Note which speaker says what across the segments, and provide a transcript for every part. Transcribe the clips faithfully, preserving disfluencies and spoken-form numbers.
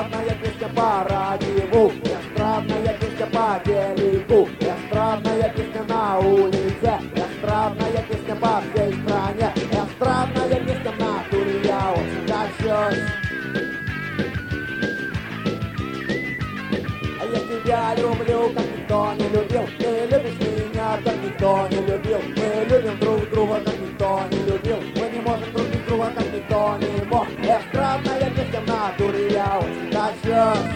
Speaker 1: Эстрадная песня по радио, эстрадная песня по телеку, эстрадная песня на улице, эстрадная песня по всей стране, эстрадная песня в натуре, я очень качусь. А я тебя люблю, как никто не любил, ты любишь меня, как никто не любил, мы любим друг друга, как никто не любил, мы не можем друг без друга, как никто не мог. Эстрадная песня в натуре, я очень качусь.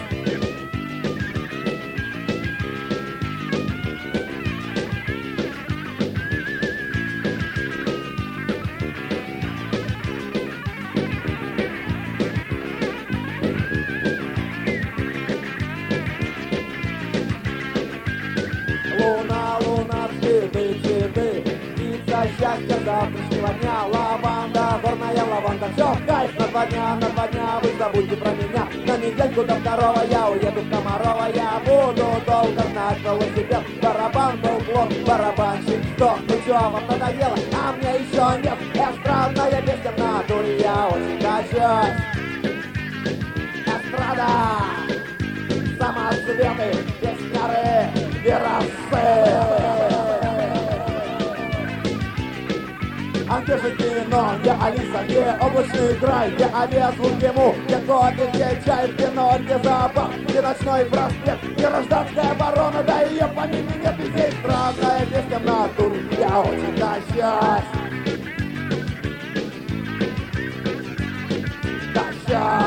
Speaker 1: Луна, луна, цветы, цветы, птица счастья завтрашнего дня, лаванда, горная лаванда, все, кайф на два дня, на два дня, вы забудьте про меня, на недельку до второго я уеду в Комарова, я буду долго знать велосипед, барабан был плох, барабанщик сто, ну чё, вам надоело, а мне еще нет, эстрадная песня в натуре, я очень качусь. Эстрада, самоцветы, песняры, верасы. А где же кино, где Алиса, где облачный край, где авиа, звук ему, где кофе, где чай, где кино, где зоопарк, где ночной проспект, где гражданская оборона, да ее помимо нет, и здесь странная песня в натуре, я очень качусь. Качусь.